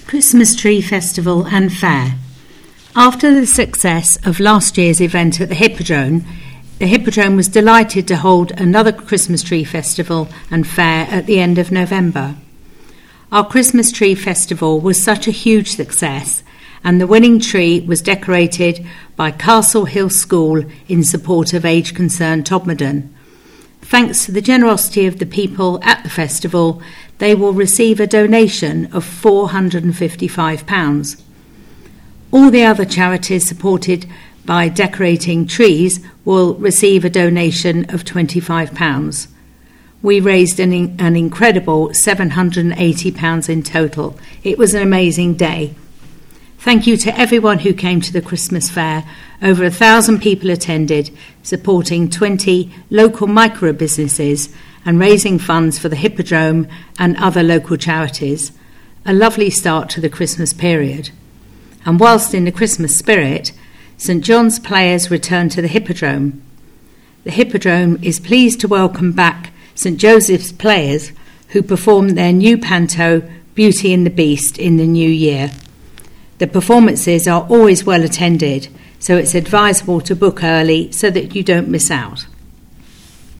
Christmas Tree Festival and Fair. After the success of last year's event at the Hippodrome was delighted to hold another Christmas Tree Festival and Fair at the end of November. Our Christmas Tree Festival was such a huge success, and the winning tree was decorated by Castle Hill School in support of Age Concerned Todmorden. Thanks to the generosity of the people at the festival, they will receive a donation of £455. All the other charities supported by decorating trees will receive a donation of £25. We raised an incredible £780 in total. It was an amazing day. Thank you to everyone who came to the Christmas fair. Over 1,000 people attended, supporting 20 local micro businesses and raising funds for the Hippodrome and other local charities. A lovely start to the Christmas period. And whilst in the Christmas spirit, St John's players returned to the Hippodrome. The Hippodrome is pleased to welcome back St Joseph's players who performed their new panto, Beauty and the Beast, in the new year. The performances are always well attended, so it's advisable to book early so that you don't miss out.